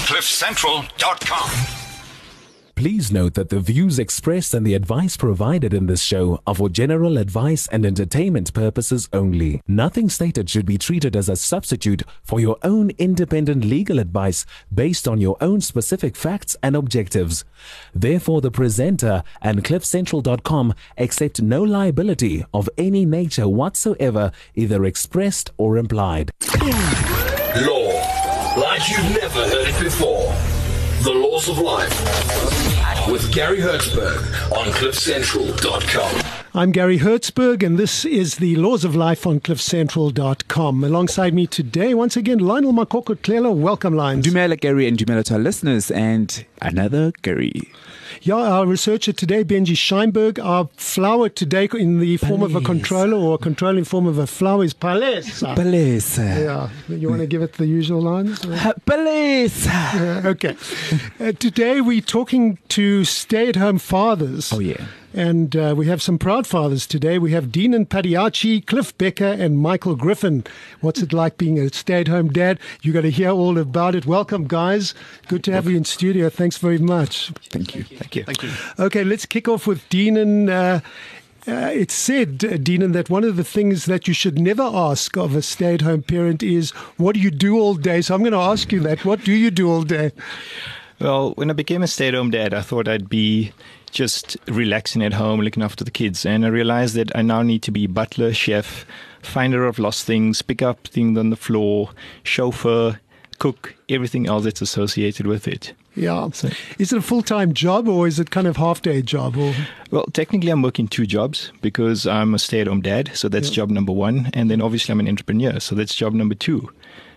CliffCentral.com. Please note that the views expressed and the advice provided in this show are for general advice and entertainment purposes only. Nothing stated should be treated as a substitute for your own independent legal advice based on your own specific facts and objectives. Therefore, the presenter and CliffCentral.com accept no liability of any nature whatsoever, either expressed or implied. Law, like you've never heard it before. The Laws of Life with Gary Hertzberg on CliffCentral.com. I'm Gary Hertzberg, and this is the Laws of Life on CliffCentral.com. Alongside me today, once again, Lionel Makoko-Tlela. Welcome, Lions. Dumela, Gary, and Dumela to our listeners, and another Gary. Yeah, our researcher today, Benji Scheinberg. Our flower today in the form of a controller, or a controller in form of a flower, is Palesa. Palesa. Yeah, you want to give it the usual lines? Palesa. Okay. Today we're talking to stay-at-home fathers. Oh, yeah. And we have some proud fathers today. We have Deenan Padiachi, Cliff Becker, and Michael Griffin. What's it like being a stay-at-home dad? You got to hear all about it. Welcome, guys. Good to have you in studio. Thanks very much. Thank you. Thank you. Thank you. Okay, let's kick off with Deenan. It's said, Deenan, that one of the things that you should never ask of a stay-at-home parent is, what do you do all day? So I'm going to ask you that. What do you do all day? Well, when I became a stay-at-home dad, I thought I'd be just relaxing at home, looking after the kids. And I realized that I now need to be butler, chef, finder of lost things, pick up things on the floor, chauffeur, cook, everything else that's associated with it. Yeah. So, is it a full-time job, or is it kind of half-day job? Or? Well, technically I'm working two jobs because I'm a stay-at-home dad. So that's job number one. And then obviously I'm an entrepreneur. So that's job number two.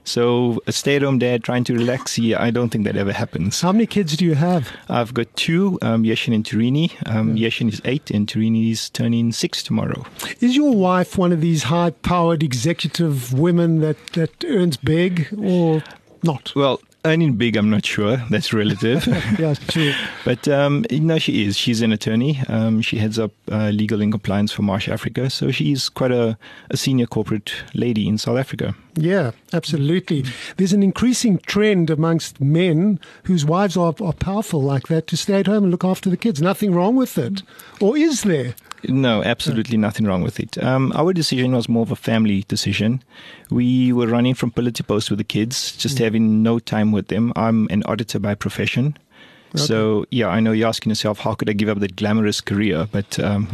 So a stay-at-home dad trying to relax here, I don't think that ever happens. How many kids do you have? I've got two, Yeshin and Turini. Yeshin is 8 and Turini is turning 6 tomorrow. Is your wife one of these high-powered executive women that earns big, or not? Well, earning big, I'm not sure. That's relative. Yeah, true. But, no, she is. She's an attorney. She heads up legal and compliance for Marsh Africa. So she's quite a senior corporate lady in South Africa. Yeah, absolutely. There's an increasing trend amongst men whose wives are powerful like that to stay at home and look after the kids. Nothing wrong with it. Or is there? No, absolutely nothing wrong with it. Our decision was more of a family decision. We were running from pillar to post with the kids, just having no time with them. I'm an auditor by profession. Okay. So, yeah, I know you're asking yourself, how could I give up that glamorous career? But,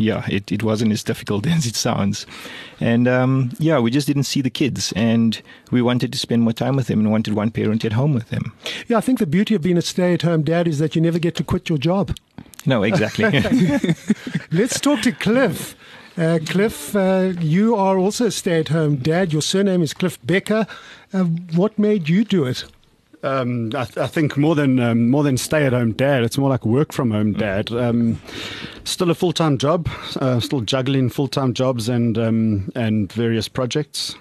it wasn't as difficult as it sounds. And, we just didn't see the kids. And we wanted to spend more time with them and wanted one parent at home with them. Yeah, I think the beauty of being a stay-at-home dad is that you never get to quit your job. No, exactly. Let's talk to Cliff. Cliff, you are also a stay-at-home dad. Your surname is Cliff Becker. What made you do it? I think more than stay-at-home dad, it's more like work-from-home dad. Still a full-time job, still juggling full-time jobs and various projects.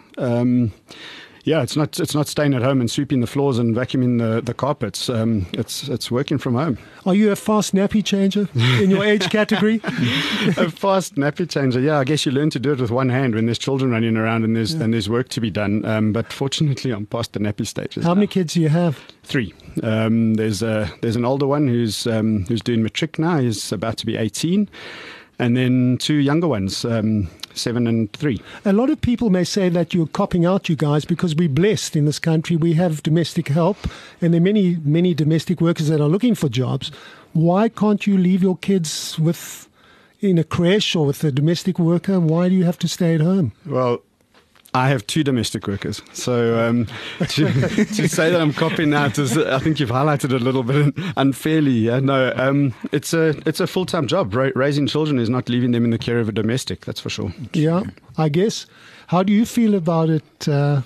It's not staying at home and sweeping the floors and vacuuming the carpets. It's working from home. Are you a fast nappy changer in your age category? A fast nappy changer, yeah. I guess you learn to do it with one hand when there's children running around and there's work to be done. But fortunately, I'm past the nappy stages. How many kids do you have? 3. There's an older one who's doing matric now. He's about to be 18. And then 2 younger ones, 7 and 3. A lot of people may say that you're copping out, you guys, because we're blessed in this country. We have domestic help, and there are many, many domestic workers that are looking for jobs. Why can't you leave your kids in a creche or with a domestic worker? Why do you have to stay at home? Well, I have 2 domestic workers. So to say that I'm copying out is, I think you've highlighted it a little bit unfairly. Yeah? No, it's a full-time job. Raising children is not leaving them in the care of a domestic, that's for sure. Yeah, I guess. How do you feel about it?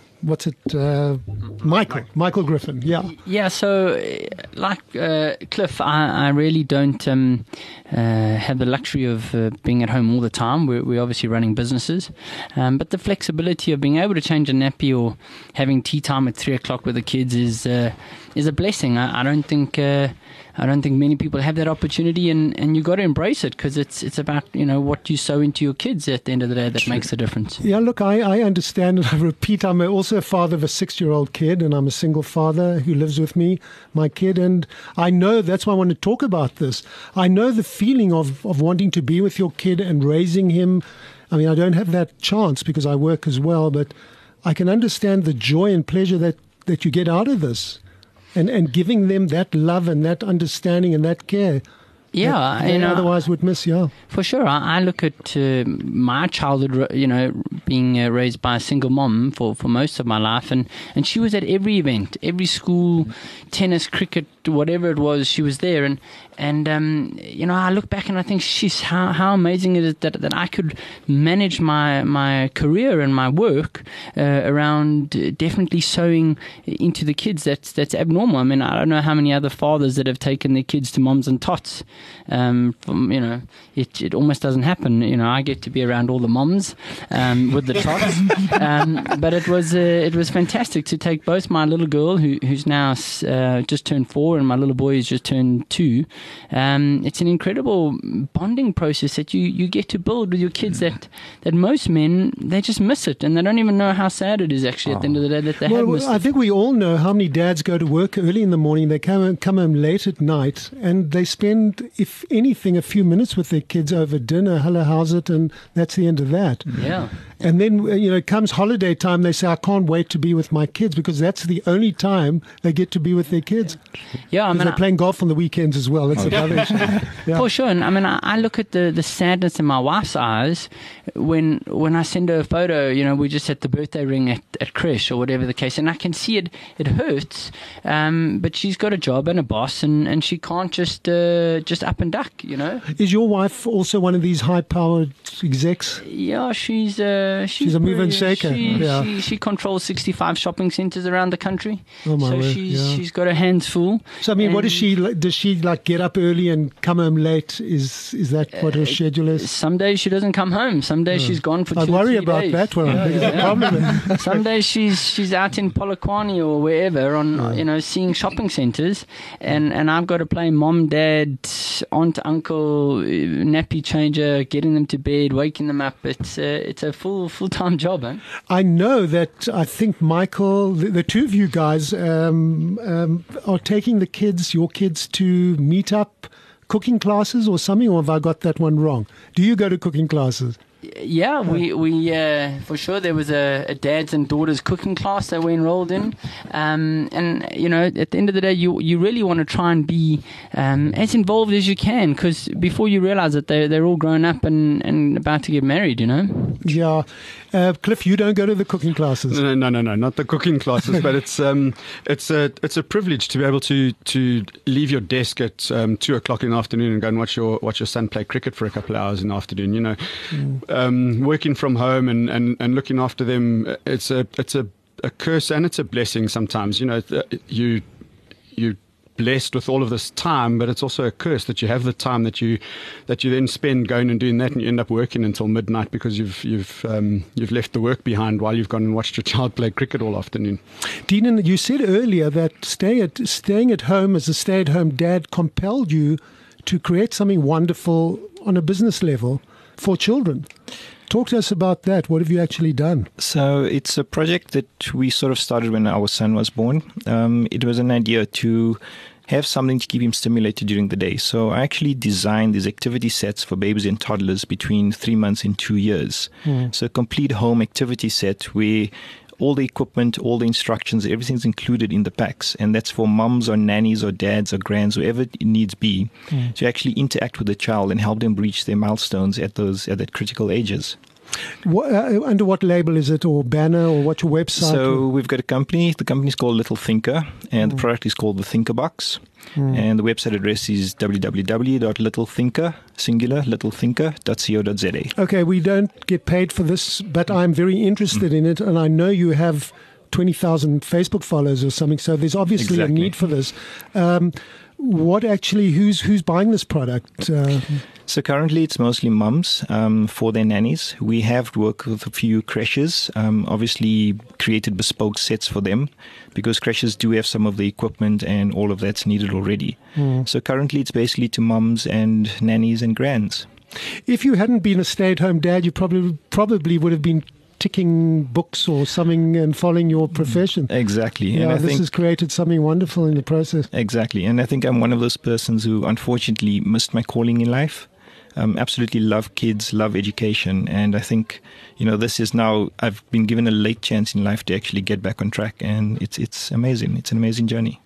Michael Griffin, yeah. Yeah, so like Cliff, I really don't have the luxury of being at home all the time. We're obviously running businesses, but the flexibility of being able to change a nappy or having tea time at 3 o'clock with the kids is is a blessing. I don't think many people have that opportunity, and you got to embrace it, because it's about what you sow into your kids at the end of the day that makes the difference. Yeah, look, I understand, and I repeat, I'm also a father of a 6-year-old kid, and I'm a single father who lives with me, my kid, and I know that's why I want to talk about this. I know the feeling of wanting to be with your kid and raising him. I mean, I don't have that chance because I work as well, but I can understand the joy and pleasure that you get out of this, and giving them that love and that understanding and that care. Yeah, that they otherwise would miss. Yeah, for sure. I look at my childhood, being raised by a single mom for most of my life, and she was at every event, every school, tennis, cricket, whatever it was, she was there, and I look back and I think, sheesh, how amazing it is that I could manage my career and my work around definitely sowing into the kids. That's abnormal. I mean, I don't know how many other fathers that have taken their kids to moms and tots. It almost doesn't happen. I get to be around all the moms with the tots, but it was fantastic to take both my little girl, who's now just turned 4, and my little boy who's just turned 2. It's an incredible bonding process that you get to build with your kids that most men, they just miss it, and they don't even know how sad it is actually at the end of the day that they have missed it. I think we all know how many dads go to work early in the morning, they come home late at night, and they spend, if anything, a few minutes with their kids over dinner. Hello, how's it? And that's the end of that. Yeah. And then, it comes holiday time, they say, I can't wait to be with my kids, because that's the only time they get to be with their kids. Yeah, I mean, they're playing golf on the weekends as well. That's another issue. Yeah. For sure. And I mean, I look at the sadness in my wife's eyes when I send her a photo, we just had the birthday ring at creche or whatever the case, and I can see it hurts, but she's got a job and a boss, and she can't just up and duck, Is your wife also one of these high-powered execs? Yeah, she's a mover and shaker. She controls 65 shopping centres around the country. Oh my word. She's got her hands full. So I mean, what does she like get up early and come home late? Is that what her schedule is? Some days she doesn't come home. Some days she's gone for 2 or 3 days. I worry about that one. Because the problem is some days she's out in Polokwane or wherever on seeing shopping centres, and I've got to play mom, dad, aunt, uncle, nappy changer, getting them to bed, waking them up. It's a full-time job. I know that. I think Michael, the two of you guys are taking your kids to meet up cooking classes or something, or have I got that one wrong? Do you go to cooking classes? Yeah, we for sure there was a dads and daughters cooking class that we enrolled in, and at the end of the day you really want to try and be as involved as you can, because before you realize that they're all grown up and about to get married. Yeah. Cliff, you don't go to the cooking classes. No, not the cooking classes, but it's a privilege to be able to leave your desk at 2:00 in the afternoon and go and watch your son play cricket for a couple of hours in the afternoon. Working from home and looking after them, it's a curse and it's a blessing sometimes. You blessed with all of this time, but it's also a curse that you have the time that you then spend going and doing that, and you end up working until midnight because you've left the work behind while you've gone and watched your child play cricket all afternoon. Dean, you said earlier that staying at home as a stay-at-home dad compelled you to create something wonderful on a business level for children. Talk to us about that. What have you actually done? So it's a project that we sort of started when our son was born. It was an idea to have something to keep him stimulated during the day. So I actually designed these activity sets for babies and toddlers between 3 months and 2 years. So a complete home activity set where all the equipment, all the instructions, everything's included in the packs. And that's for mums or nannies or dads or grands, whoever it needs be, to actually interact with the child and help them reach their milestones at that critical ages. Under what label is it, or banner, or what's your website? So we've got a company. The company is called Little Thinker, and the product is called the Thinker Box. And the website address is www.littlethink.co.za. Okay, we don't get paid for this, but I'm very interested in it, and I know you have 20,000 Facebook followers or something, so there's obviously a need for this. what actually, who's buying this product? So currently it's mostly mums for their nannies. We have worked with a few creches, obviously created bespoke sets for them because creches do have some of the equipment and all of that's needed already. So currently it's basically to mums and nannies and grands. If you hadn't been a stay-at-home dad, you probably would have been ticking books or something and following your profession. Exactly. Yeah, and I this think has created something wonderful in the process. Exactly. And I think I'm one of those persons who unfortunately missed my calling in life. Absolutely love kids, love education. And I think, this is now, I've been given a late chance in life to actually get back on track. And it's amazing. It's an amazing journey.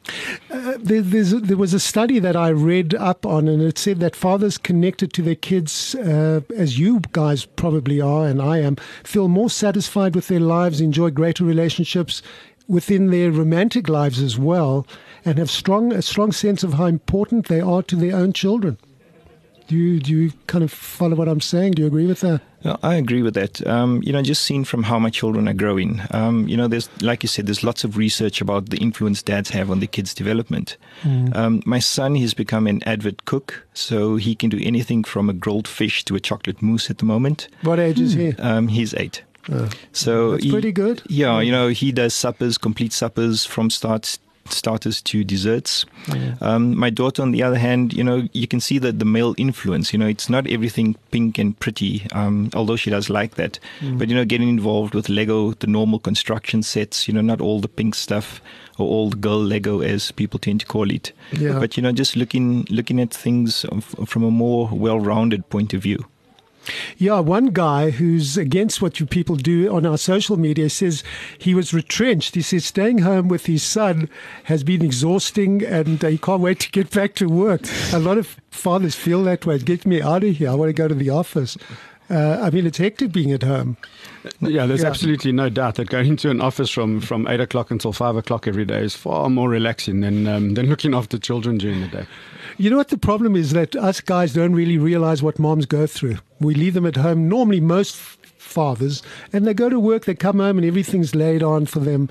There was a study that I read up on, and it said that fathers connected to their kids, as you guys probably are and I am, feel more satisfied with their lives, enjoy greater relationships within their romantic lives as well, and have a strong sense of how important they are to their own children. Do you kind of follow what I'm saying? Do you agree with that? No, I agree with that. Just seeing from how my children are growing, there's, like you said, there's lots of research about the influence dads have on their kids' development. My son, he's become an avid cook, so he can do anything from a grilled fish to a chocolate mousse at the moment. What age is he? He's 8. So that's pretty good. Yeah, he does suppers, complete suppers from starters to desserts. My daughter, on the other hand, you can see that the male influence, it's not everything pink and pretty, although she does like that. But, getting involved with Lego, the normal construction sets, not all the pink stuff or all the girl Lego as people tend to call it. Yeah. But, just looking at things from a more well-rounded point of view. Yeah, one guy who's against what you people do on our social media says he was retrenched. He says staying home with his son has been exhausting and he can't wait to get back to work. A lot of fathers feel that way. Get me out of here. I want to go to the office. It's hectic being at home. Yeah, there's absolutely no doubt that going into an office from 8 o'clock until 5 o'clock every day is far more relaxing than looking after children during the day. You know what the problem is? That us guys don't really realize what moms go through. We leave them at home, normally most fathers, and they go to work, they come home and everything's laid on for them.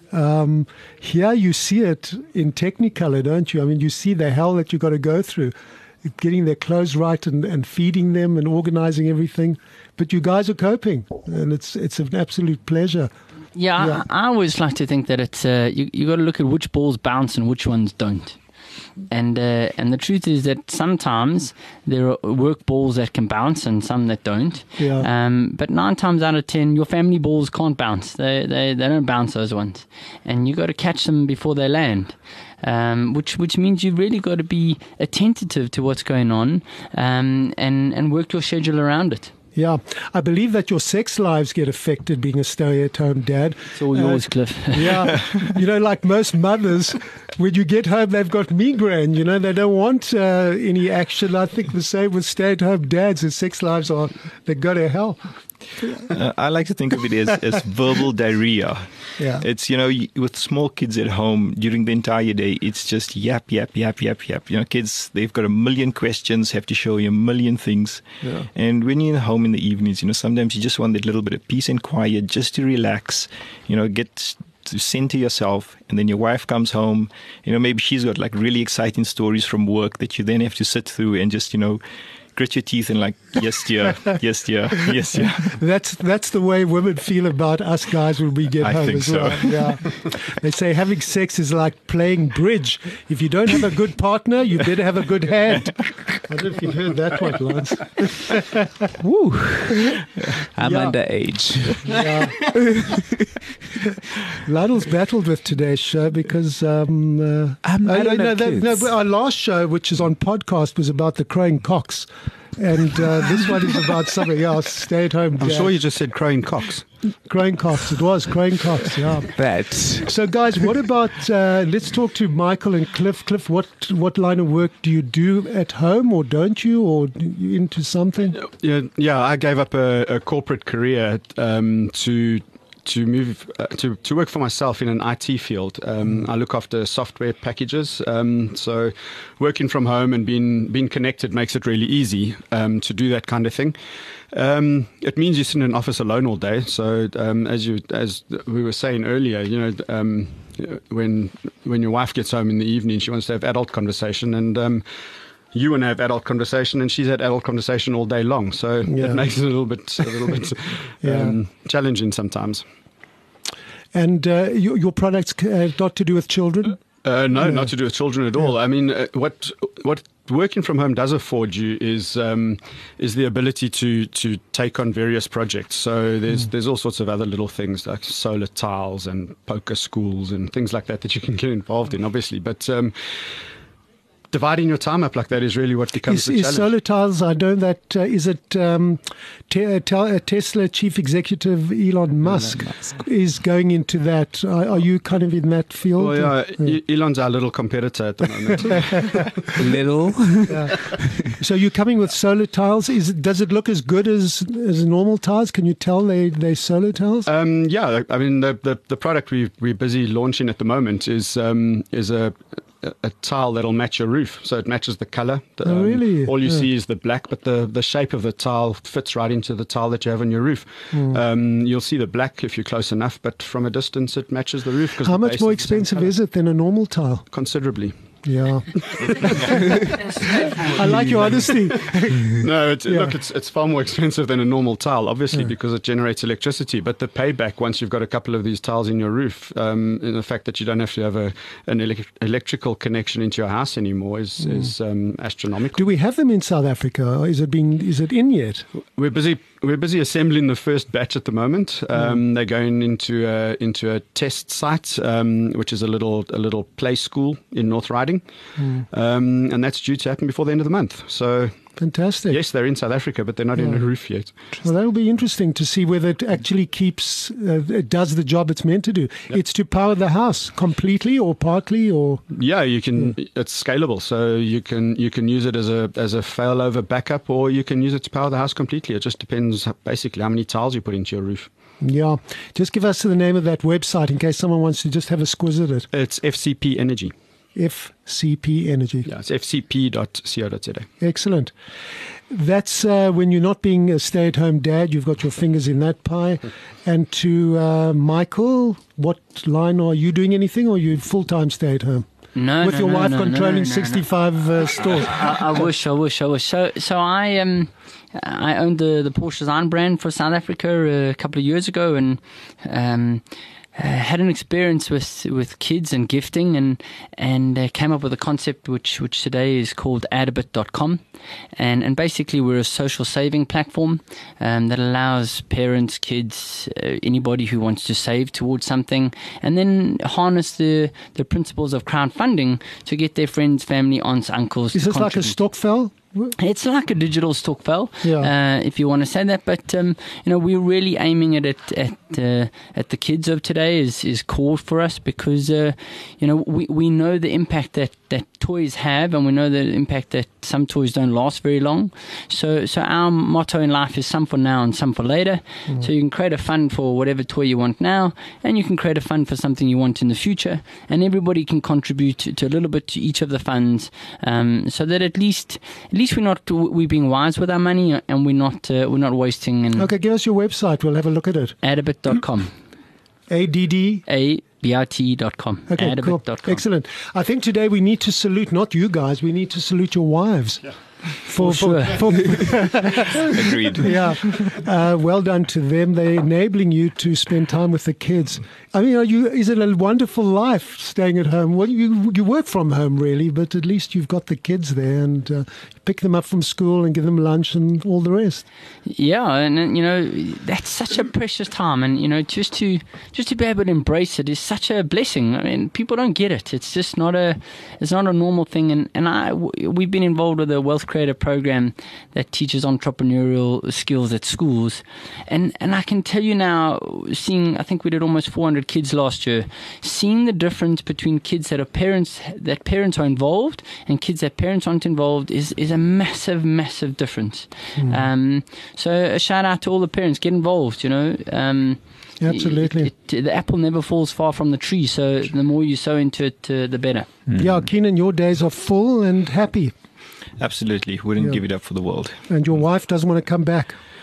Here you see it in Technicolor, don't you? I mean, you see the hell that you've got to go through, getting their clothes right and feeding them and organizing everything. But you guys are coping, and it's an absolute pleasure. Yeah. I always like to think that it's you got to look at which balls bounce and which ones don't. And the truth is that sometimes there are work balls that can bounce and some that don't. Yeah. But 9 times out of 10, your family balls can't bounce. They don't bounce, those ones, and you got to catch them before they land. Which means you've really got to be attentive to what's going on, and work your schedule around it. Yeah, I believe that your sex lives get affected being a stay-at-home dad. It's all yours, Cliff. Yeah, like most mothers, when you get home, they've got migraine. They don't want any action. I think the same with stay-at-home dads. Their sex lives they go to hell. I like to think of it as verbal diarrhea. Yeah. It's, with small kids at home during the entire day, it's just yap. Kids, they've got a million questions, have to show you a million things. Yeah. And when you're home in the evenings, sometimes you just want that little bit of peace and quiet just to relax, get to center yourself. And then your wife comes home, maybe she's got like really exciting stories from work that you then have to sit through and just, grit your teeth and like, yes, dear, yes, dear, yes, dear. That's the way women feel about us guys when we get home as well. Yeah. They say having sex is like playing bridge. If you don't have a good partner, you better have a good hand. I don't know if you've heard that one, Lance. Woo. I'm underage. Yeah. Lionel's battled with today's show because I don't have kids. our last show, which is on podcast, was about the crowing cocks. And this one is about something else. Stay-at-home dad. I'm sure you just said crowing cocks. Crowing cocks. It was crowing cocks, yeah. That. So, guys, what about, let's talk to Michael and Cliff. Cliff, what line of work do you do at home, or don't you, or you into something? Yeah, I gave up a corporate career to move to work for myself in an IT field. I look after software packages. So working from home and being connected makes it really easy to do that kind of thing. It means you sit in an office alone all day. So as we were saying earlier, when your wife gets home in the evening, she wants to have adult conversation, and you want to have adult conversation, and she's had adult conversation all day long. So it makes it a little bit challenging sometimes. And your products not to do with children? No, not to do with children at all. I mean, what working from home does afford you is the ability to take on various projects. So there's all sorts of other little things like solar tiles and poker schools and things like that you can get involved in, obviously. But dividing your time up like that is really what becomes the challenge. Is solar tiles, I know that, is it Tesla chief executive Elon Musk is going into that? Are you kind of in that field? Well, Elon's our little competitor at the moment. Little. So you're coming with solar tiles. Does it look as good as normal tiles? Can you tell they're solar tiles? Yeah, I mean, the product we're busy launching at the moment is a tile that'll match your roof, so it matches the color. Really? All you see is the black, but the shape of the tile fits right into the tile that you have on your roof. You'll see the black if you're close enough, but from a distance it matches the roof. How much more expensive is it than a normal tile? Considerably. Yeah. I like your honesty. No, it's far more expensive than a normal tile, obviously, because it generates electricity. But the payback, once you've got a couple of these tiles in your roof, and the fact that you don't have to have an electrical connection into your house anymore is astronomical. Do we have them in South Africa? Is it in yet? We're busy assembling the first batch at the moment. They're going into a test site, which is a little play school in North Riding. And that's due to happen before the end of the month. So fantastic. Yes, they're in South Africa, but they're not in a roof yet. Well, that'll be interesting to see whether it actually it does the job it's meant to do. Yep. It's to power the house completely or partly, or you can. It's scalable, so you can use it as a failover backup, or you can use it to power the house completely. It just depends basically how many tiles you put into your roof. Yeah, just give us the name of that website in case someone wants to just have a squiz at it. It's FCP Energy. FCP Energy. Yeah, it's fcp.co.za. Excellent. That's when you're not being a stay-at-home dad, you've got your fingers in that pie. And to Michael, what line are you doing anything, or are you full-time stay-at-home? No, with your wife controlling 65 stores. I wish. So I owned the Porsche Design brand for South Africa a couple of years ago, and had an experience with kids and gifting, and came up with a concept which today is called Adabit.com, and basically we're a social saving platform that allows parents, kids, anybody who wants to save towards something, and then harness the principles of crowdfunding to get their friends, family, aunts, uncles. Is this like a Stokvel? It's like a digital Stokvel, if you want to say that. But we're really aiming at the kids of today is core for us, because we know the impact that toys have, and we know the impact that some toys don't last very long. So our motto in life is some for now and some for later. So you can create a fund for whatever toy you want now, and you can create a fund for something you want in the future, and everybody can contribute to a little bit to each of the funds, so that at least we're being wise with our money, and we're not wasting. Okay, give us your website. We'll have a look at it. Adabit.com. ADDABRT.com. Okay, cool. Excellent. I think today we need to salute, not you guys, we need to salute your wives. Yeah. For Agreed. Yeah. Well done to them. They're enabling you to spend time with the kids. I mean, is it a wonderful life staying at home? Well, you work from home really, but at least you've got the kids there, and pick them up from school and give them lunch and all the rest. Yeah, and that's such a precious time, and just to be able to embrace it is such a blessing. I mean, people don't get it. It's just not a normal thing, and we've been involved with a Wealth Creator program that teaches entrepreneurial skills at schools, and I can tell you now, I think we did almost 400 kids last year, seeing the difference between kids that parents are involved and kids that parents aren't involved is a massive difference. So a shout out to all the parents, get involved. Absolutely. The apple never falls far from the tree, so the more you sow into it, the better. Yeah, Keenan, your days are full and happy. Absolutely. Wouldn't give it up for the world. And your wife doesn't want to come back.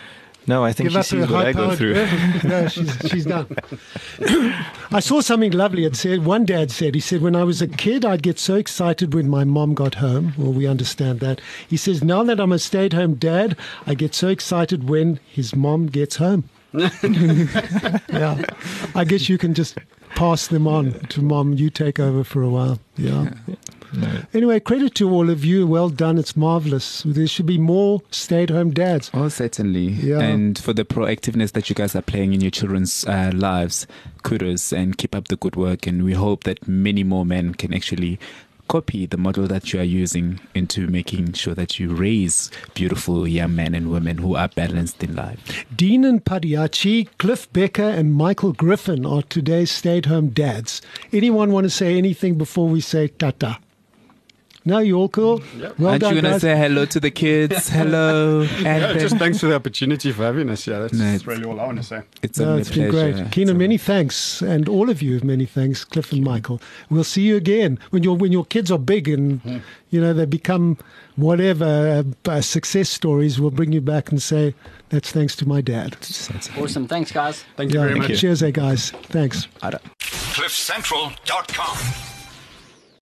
No, I think Give she up her sees what I go high-powered- through. No, she's done. I saw something lovely. It said, one dad said, he said, when I was a kid, I'd get so excited when my mom got home. Well, we understand that. He says, now that I'm a stay-at-home dad, I get so excited when his mom gets home. Yeah. I guess you can just pass them on to mom. You take over for a while. Yeah. No. Anyway, credit to all of you. Well done. It's marvelous. There should be more stay-at-home dads. Oh, certainly. Yeah. And for the proactiveness that you guys are playing in your children's lives, kudos and keep up the good work. And we hope that many more men can actually copy the model that you are using into making sure that you raise beautiful young men and women who are balanced in life. Dean and Padiachi, Cliff Becker and Michael Griffin are today's stay-at-home dads. Anyone want to say anything before we say tata? No, you all cool? Well Aren't done, you going to guys. say hello to the kids? Hello. Yeah, And just thanks for the opportunity for having us. Yeah, that's No, it's- really all I want to say. it's No, only it's a been pleasure. great. Keenan, many thanks. And all of you, many thanks, Cliff and Michael. We'll see you again. When your kids are big and, they become whatever success stories, we'll bring you back and say, that's thanks to my dad. Awesome. Thanks, guys. Thank you very much. Cheers, guys. Thanks. CliffCentral.com